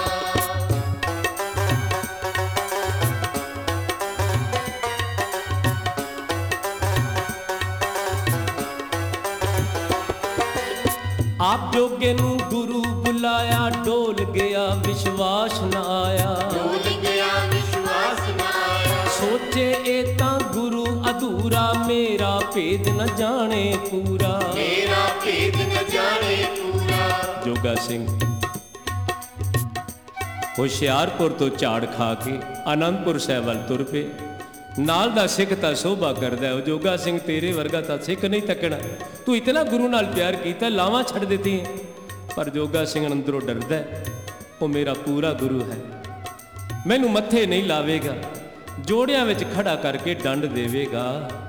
ਆਪ ਜੋਗੇ ਨੂੰ ਗੁਰੂ ਬੁਲਾਇਆ, ਡੋਲ ਗਿਆ ਵਿਸ਼ਵਾਸ ਨਾ ਆਇਆ। ਡੋਲ ਗਿਆ ਵਿਸ਼ਵਾਸ ਨਾ ਆਇਆ। ਸੋਚੇ ਇਹ ਤਾਂ ਗੁਰੂ ਅਧੂਰਾ, ਮੇਰਾ ਭੇਦ ਨ ਜਾਣੇ ਪੂਰਾ। ਮੇਰਾ ਭੇਦ ਨ ਜਾਣੇ ਪੂਰਾ। ਜੋਗਾ ਸਿੰਘ ਹੁਸ਼ਿਆਰਪੁਰ ਤੋਂ ਝਾੜ ਖਾ ਕੇ ਆਨੰਦਪੁਰ ਸਾਹਿਬ ਵੱਲ ਤੁਰ ਪਏ। ਨਾਲ ਦਾ ਸਿੱਖ ਤਾਂ ਸੋਭਾ ਕਰਦਾ, ਉਹ ਜੋਗਾ ਸਿੰਘ ਤੇਰੇ ਵਰਗਾ ਤਾਂ ਸਿੱਖ ਨਹੀਂ ਤੱਕਣਾ, ਤੂੰ ਇਤਨਾ ਗੁਰੂ ਨਾਲ ਪਿਆਰ ਕੀਤਾ, ਲਾਵਾਂ ਛੱਡ ਦਿੱਤੀਆਂ। ਪਰ ਜੋਗਾ ਸਿੰਘ ਅੰਦਰੋਂ ਡਰਦਾ, ਉਹ ਮੇਰਾ ਪੂਰਾ ਗੁਰੂ ਹੈ, ਮੈਨੂੰ ਮੱਥੇ ਨਹੀਂ ਲਾਵੇਗਾ, ਜੋੜਿਆਂ ਵਿੱਚ ਖੜਾ ਕਰਕੇ ਡੰਡ ਦੇਵੇਗਾ।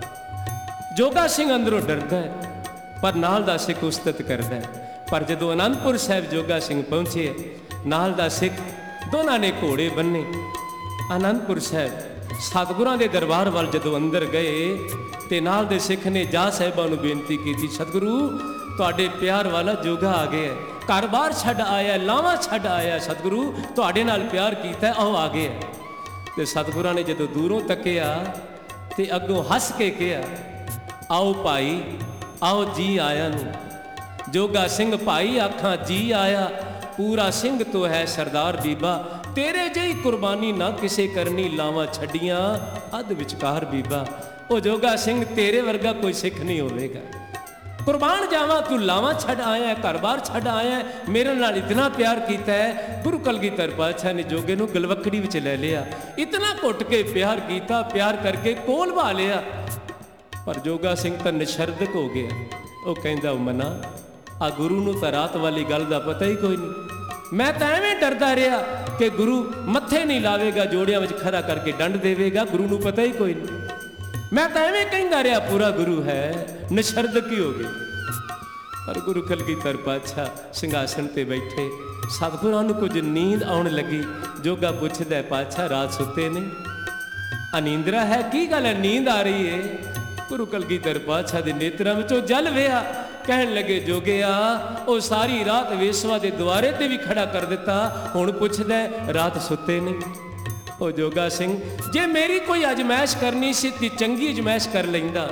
ਜੋਗਾ ਸਿੰਘ ਅੰਦਰੋਂ ਡਰਦਾ ਹੈ, ਪਰ ਨਾਲ ਦਾ ਸਿੱਖ ਉਸਤਤ ਕਰਦਾ ਹੈ। ਪਰ ਜਦੋਂ ਅਨੰਦਪੁਰ ਸਾਹਿਬ ਜੋਗਾ ਸਿੰਘ ਪਹੁੰਚੇ, ਨਾਲ ਦਾ ਸਿੱਖ ਦੋਨਾਂ ਨੇ ਘੋੜੇ ਬੰਨੇ। ਅਨੰਦਪੁਰ ਸਾਹਿਬ ਸਤਿਗੁਰਾਂ ਦੇ ਦਰਬਾਰ ਵੱਲ ਜਦੋਂ ਅੰਦਰ ਗਏ ਤੇ ਨਾਲ ਦੇ ਸਿੱਖ ਨੇ ਜਾ ਸਾਹਿਬਾਂ ਨੂੰ ਬੇਨਤੀ ਕੀਤੀ, ਸਤਿਗੁਰੂ ਤੁਹਾਡੇ ਪਿਆਰ ਵਾਲਾ ਜੋਗਾ ਆ ਗਿਆ, ਘਰ-ਬਾਰ ਛੱਡ ਆਇਆ, ਲਾਵਾਂ ਛੱਡ ਆਇਆ, ਸਤਿਗੁਰੂ ਤੁਹਾਡੇ ਨਾਲ ਪਿਆਰ ਕੀਤਾ, ਆਓ ਆ ਗਿਆ। ਤੇ ਸਤਿਗੁਰਾਂ ਨੇ ਜਦੋਂ ਦੂਰੋਂ ਤੱਕਿਆ ਤੇ ਅੱਗੋਂ ਹੱਸ ਕੇ ਕਿਹਾ, ਆਓ ਭਾਈ, ਆਓ ਜੀ ਆਇਆ ਨੂੰ। ਜੋਗਾ ਸਿੰਘ ਭਾਈ ਆਖਾਂ ਜੀ ਆਇਆ, ਪੂਰਾ ਸਿੰਘ ਤੋ ਹੈ ਸਰਦਾਰ ਬੀਬਾ, ਤੇਰੇ ਜਿਹੀ ਕੁਰਬਾਨੀ ਨਾ ਕਿਸੇ ਕਰਨੀ, ਲਾਵਾਂ ਛੱਡੀਆਂ ਅੱਧ ਵਿਚਕਾਰ ਬੀਬਾ। ਉਹ ਜੋਗਾ ਸਿੰਘ ਤੇਰੇ ਵਰਗਾ ਕੋਈ ਸਿੱਖ ਨਹੀਂ ਹੋਵੇਗਾ, ਕੁਰਬਾਨ ਜਾਵਾਂ, ਤੂੰ ਲਾਵਾਂ ਛੱਡ ਆਇਆ, ਘਰ-ਬਾਰ ਛੱਡ ਆਇਆ, ਮੇਰੇ ਨਾਲ ਇਤਨਾ ਪਿਆਰ ਕੀਤਾ ਹੈ। ਗੁਰੂ ਕਲਗੀਧਰ ਪਾਤਸ਼ਾਹ ਨੇ ਜੋਗੇ ਨੂੰ ਗਲਵੱਕੜੀ ਵਿੱਚ ਲੈ ਲਿਆ, ਇਤਨਾ ਘੁੱਟ ਕੇ ਪਿਆਰ ਕੀਤਾ, ਪਿਆਰ ਕਰਕੇ ਕੋਲ ਭਾ ਲਿਆ। ਪਰ ਜੋਗਾ ਸਿੰਘ ਤਾਂ ਨਿਸ਼ਰਦਕ ਹੋ ਗਿਆ। ਉਹ ਕਹਿੰਦਾ, ਮਨਾ ਆ ਗੁਰੂ ਨੂੰ ਤਾਂ ਰਾਤ ਵਾਲੀ ਗੱਲ ਦਾ ਪਤਾ ਹੀ ਕੋਈ ਨਹੀਂ, ਮੈਂ ਤਾਂ ਐਵੇਂ ਡਰਦਾ ਰਿਹਾ ਕਿ ਗੁਰੂ ਮੱਥੇ ਨਹੀਂ ਲਾਵੇਗਾ, ਜੋੜਿਆਂ ਵਿੱਚ ਖੜਾ ਕਰਕੇ ਡੰਡ ਦੇਵੇਗਾ, ਗੁਰੂ ਨੂੰ ਪਤਾ ਹੀ ਕੋਈ ਨਹੀਂ। ਮੈਂ ਤਾਂ ਐਵੇਂ ਕਹਿੰਦਾ ਰਿਹਾ ਪੂਰਾ ਗੁਰੂ ਹੈ, ਨਿਸ਼ਰਦਕ ਹੀ ਹੋ ਗਈ। ਪਰ ਗੁਰੂ ਕਲਗੀਧਰ ਪਾਤਸ਼ਾਹ ਸਿੰਘਾਸਣ ਤੇ ਬੈਠੇ, ਸਤਿਗੁਰਾਂ ਨੂੰ ਕੁਝ ਨੀਂਦ ਆਉਣ ਲੱਗੀ। ਜੋਗਾ ਪੁੱਛਦਾ, ਪਾਤਸ਼ਾਹ ਰਾਤ ਸੁੱਤੇ ਨਹੀਂ? ਅਨੀਂਦਰਾ ਹੈ, ਕੀ ਗੱਲ ਹੈ, ਨੀਂਦ ਆ ਰਹੀ ਹੈ? ਗੁਰੂ ਕਲਗੀਧਰ ਪਾਤਸ਼ਾਹ ਦੇ ਨੇਤਰਾਂ ਵਿੱਚੋਂ ਜਲ ਵਹਿਆ। ਕਹਿਣ ਲੱਗੇ, ਜੋਗਿਆ ਉਹ ਸਾਰੀ ਰਾਤ ਵੇਸਵਾ ਦੇ ਦੁਆਰੇ ਤੇ ਵੀ ਖੜਾ ਕਰ ਦਿੱਤਾ, ਹੁਣ ਪੁੱਛਦਾ ਰਾਤ ਸੁੱਤੇ ਨਹੀਂ? ਉਹ ਜੋਗਾ ਸਿੰਘ, ਜੇ ਮੇਰੀ ਕੋਈ ਅਜਮਾਇਸ਼ ਕਰਨੀ ਸੀ ਤੇ ਚੰਗੀ ਅਜਮਾਇਸ਼ ਕਰ ਲੈਂਦਾ।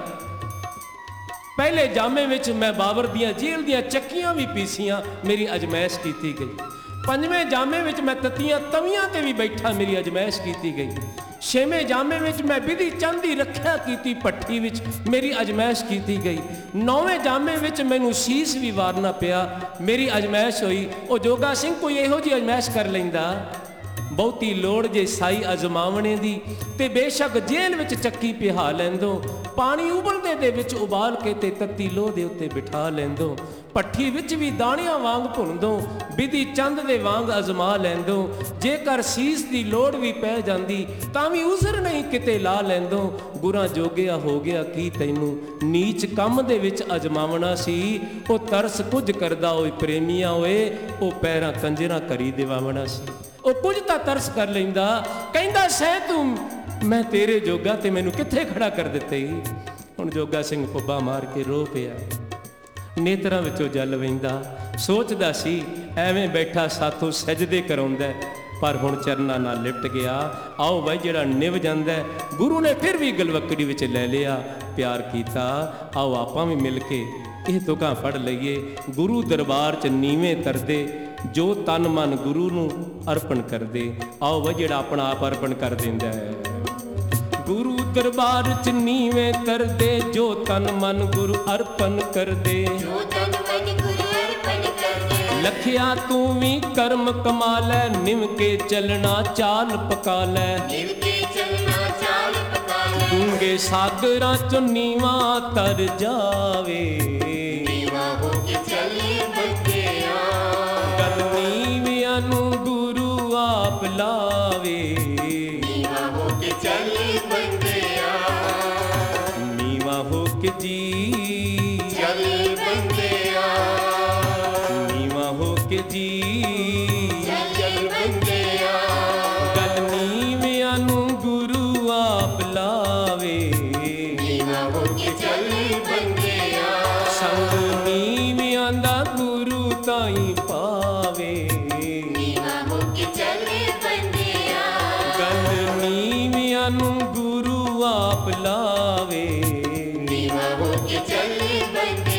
ਪਹਿਲੇ ਜਾਮੇ ਵਿੱਚ ਮੈਂ ਬਾਬਰ ਦੀਆਂ ਜੇਲ੍ਹ ਦੀਆਂ ਚੱਕੀਆਂ ਵੀ ਪੀਸੀਆਂ, ਮੇਰੀ ਅਜਮਾਇਸ਼ ਕੀਤੀ ਗਈ। ਪੰਜਵੇਂ ਜਾਮੇ ਵਿੱਚ ਮੈਂ ਤਤੀਆਂ ਤਵੀਆਂ ਤੇ ਵੀ ਬੈਠਾ, ਮੇਰੀ ਅਜਮਾਇਸ਼ ਕੀਤੀ ਗਈ। ਛੇਵੇਂ ਜਾਮੇ ਵਿੱਚ ਮੈਂ ਬਿਧੀ ਚੰਦ ਦੀ ਰੱਖਿਆ ਕੀਤੀ, ਭੱਠੀ ਵਿੱਚ ਮੇਰੀ ਅਜਮਾਇਸ਼ ਕੀਤੀ ਗਈ। ਨੌਵੇਂ ਜਾਮੇ ਵਿੱਚ ਮੈਨੂੰ ਸੀਸ ਵੀ ਵਾਰਨਾ ਪਿਆ, ਮੇਰੀ ਅਜਮਾਇਸ਼ ਹੋਈ। ਉਹ ਜੋਗਾ ਸਿੰਘ ਕੋਈ ਇਹੋ ਜਿਹੀ ਅਜਮਾਇਸ਼ ਕਰ ਲੈਂਦਾ? ਬਹੁਤੀ ਲੋੜ ਜੇ ਸਾਈ ਅਜ਼ਮਾਵਣੇ ਦੀ ਤੇ ਬੇਸ਼ੱਕ ਜੇਲ੍ਹ ਵਿੱਚ ਚੱਕੀ ਪਿਹਾ ਲੈਂਦੋ, ਪਾਣੀ ਉਬਲਦੇ ਦੇ ਵਿੱਚ ਉਬਾਲ ਕੇ ਤੇ ਤੱਤੀ ਲੋਹ ਦੇ ਉੱਤੇ ਬਿਠਾ ਲੈਂਦੋ, ਭੱਠੀ ਵਿੱਚ ਵੀ ਦਾਣਿਆਂ ਵਾਂਗ ਭੁੰਨਦੋ, ਬਿਧੀ ਚੰਦ ਦੇ ਵਾਂਗ ਅਜ਼ਮਾ ਲੈਂਦੋ। ਜੇਕਰ ਸੀਸ ਦੀ ਲੋੜ ਵੀ ਪੈ ਜਾਂਦੀ ਤਾਂ ਵੀ ਉਜ਼ਰ ਨਹੀਂ ਕਿਤੇ ਲਾ ਲੈਂਦੋ। ਗੁਰਾਂ ਜੋਗਿਆ ਹੋ ਗਿਆ ਕੀ ਤੈਨੂੰ, ਨੀਚ ਕੰਮ ਦੇ ਵਿੱਚ ਅਜ਼ਮਾਵਣਾ ਸੀ। ਉਹ ਤਰਸ ਕੁਝ ਕਰਦਾ ਓਏ ਪ੍ਰੇਮੀਆਂ ਓਏ, ਉਹ ਪੈਰਾਂ ਕੰਜਰਾਂ ਕਰੀ ਦਿਵਾਵਣਾ ਸੀ। ਉਹ ਕੁਝ ਤਾਂ ਤਰਸ ਕਰ ਲੈਂਦਾ, ਕਹਿੰਦਾ ਸਹਿ ਤੂੰ ਮੈਂ ਤੇਰੇ ਜੋਗਾ ਤੇ ਮੈਨੂੰ ਕਿੱਥੇ ਖੜਾ ਕਰ ਦਿੱਤੇ। ਹੁਣ ਜੋਗਾ ਸਿੰਘ ਪੁੱਬਾ ਮਾਰ ਕੇ ਰੋ ਪਿਆ, ਨੇਤਰਾਂ ਵਿੱਚੋਂ ਜਲ ਵਹਿੰਦਾ। ਸੋਚਦਾ ਸੀ ਐਵੇਂ ਬੈਠਾ ਸਾਥੋਂ ਸਜਦੇ ਕਰਾਉਂਦਾ, ਪਰ ਹੁਣ ਚਰਨਾਂ ਨਾਲ ਲਿਪਟ ਗਿਆ। ਆਓ ਬਾਈ, ਜਿਹੜਾ ਨਿਭ ਜਾਂਦਾ ਗੁਰੂ ਨੇ ਫਿਰ ਵੀ ਗਲਵੱਕੜੀ ਵਿੱਚ ਲੈ ਲਿਆ, ਪਿਆਰ ਕੀਤਾ। ਆਓ ਆਪਾਂ ਵੀ ਮਿਲ ਕੇ ਇਹ ਤੁਕਾਂ ਪੜ੍ਹ ਲਈਏ। ਗੁਰੂ ਦਰਬਾਰ 'ਚ ਨੀਵੇਂ ਤਰਦੇ, ਜੋ ਤਨ ਮਨ ਗੁਰੂ ਨੂੰ ਅਰਪਣ ਕਰਦੇ। ਆਓ ਵਾ ਜਿਹੜਾ ਆਪਣਾ ਆਪ ਅਰਪਣ ਕਰ ਦਿੰਦਾ ਹੈ। ਗੁਰੂ ਦਰਬਾਰ 'ਚ ਨੀਵੇਂ ਤਰਦੇ, ਜੋ ਤਨ ਮਨ ਗੁਰੂ ਅਰਪਣ ਕਰਦੇ। ਜੋ ਤਨ ਮਨ ਗੁਰੂ ਅਰਪਣ ਕਰਦੇ। ਲਖਿਆ ਤੂੰ ਵੀ ਕਰਮ ਕਮਾ ਲੈ, ਨਿਮ ਕੇ ਚੱਲਣਾ ਚਾਲ ਪਕਾ ਲੈ। ਨਿਭ ਕੇ ਚੱਲਣਾ ਚਾਲ ਪਕਾ ਲੈ। ਡੂੰਘੇ ਸਾਗਰਾਂ 'ਚੋਂ ਨੀਵਾਂ ਤਰ ਜਾਵੇ। ਨੀਵਾਂ ਹੋ ਕੇ ਚੱਲੇ ਬੰਦਿਆ। ਗਲ ਨੀਵਿਆਂ ਨੂੰ ਗੁਰੂ ਆਪ ਲਾਵੇ। ਨੀਵਾਂ ਹੋ ਕੇ ਚੱਲੇ ਬੰਦਿਆ। ਨੀਵਾਂ ਹੋ ਕੇ ਜੀ, ਚੱਲ ਬੰਦਿਆ। ਨੀਵਾਂ ਹੋ ਕੇ ਜੀ, ਚੱਲ ਬੰਦਿਆ। ਗਲ ਨੀਵਿਆਂ ਨੂੰ ਗੁਰੂ ਆਪ ਲਾਵੇ। ਨੀਵਾਂ ਹੋ ਕੇ ਚੱਲ ਬੰਦਿਆ। ਸੰਗ ਨੀਵਿਆਂ ਦਾ ਗੁਰੂ ਤਾਈਂ ਪਾਵੇ। ਨੀਵਾਂ ਹੋ ਕੇ ਚੱਲ ਬੰਦਿਆ। ਗਲ ਨੀਵਿਆਂ ਨੂੰ ਗੁਰੂ ਆਪ ਲਾਵੇ। ਨੀਵਾਂ ਹੋ ਕੇ ਚੱਲ ਬੰਦਿਆ।